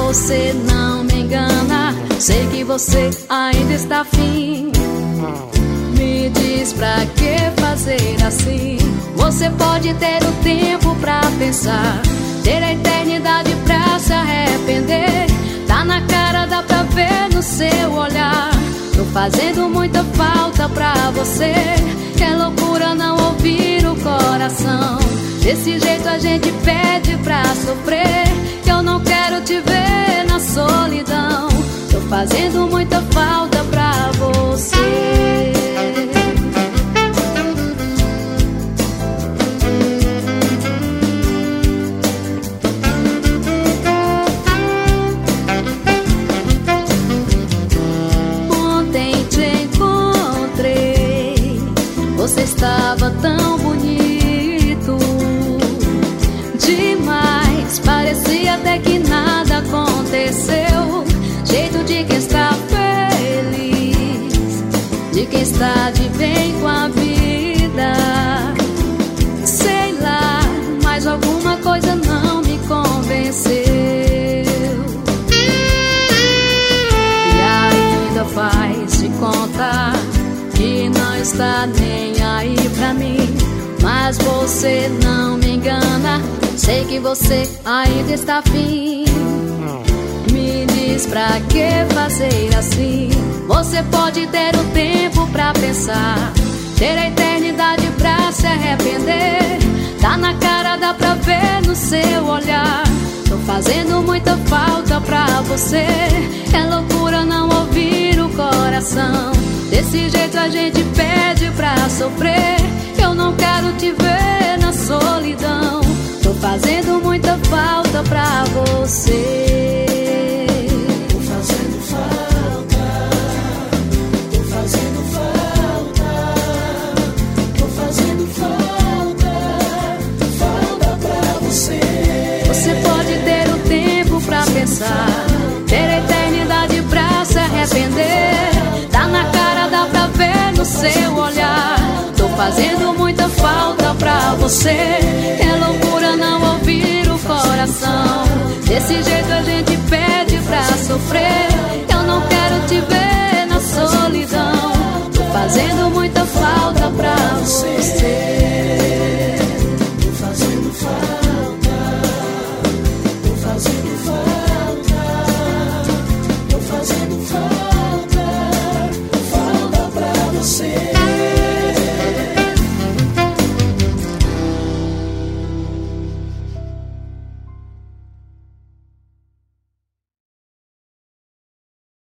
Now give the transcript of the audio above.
você não me engana. Sei que você ainda está afim. Me diz pra que fazer assim? Você pode ter o tempo pra pensar, ter a eternidade pra se arrepender. Tá na cara, dá pra ver no seu olhar. Tô fazendo muita falta pra você. É loucura não ouvir o coração. Desse jeito a gente pede pra sofrer. Eu não quero te ver na solidão. Tô fazendo muita falta pra você. Ontem te encontrei, você estava tão bonito demais, parecia até que nada aconteceu. Jeito de quem está feliz, de quem está de bem com a vida. Sei lá, mas alguma coisa não me convenceu. E ainda faz de conta que não está nem aí pra mim. Mas você não me engana. Sei que você ainda está afim. Me diz pra que fazer assim? Você pode ter o tempo pra pensar, ter a eternidade pra se arrepender. Tá na cara, dá pra ver no seu olhar. Tô fazendo muita falta pra você. É loucura não ouvir o coração. Desse jeito a gente pede pra sofrer. Eu não quero te ver na solidão. Tô fazendo muita falta pra você. Tô fazendo falta. Tô fazendo falta. Tô fazendo falta. Falta pra você. Você pode ter o tempo pra pensar, ter a eternidade pra se arrepender. Tá na cara, dá pra ver no seu olhar. Tô fazendo muita falta pra você. É loucura não ouvir o coração. Desse jeito a gente pede pra sofrer. Eu não quero te ver na solidão. Tô fazendo muita falta pra você.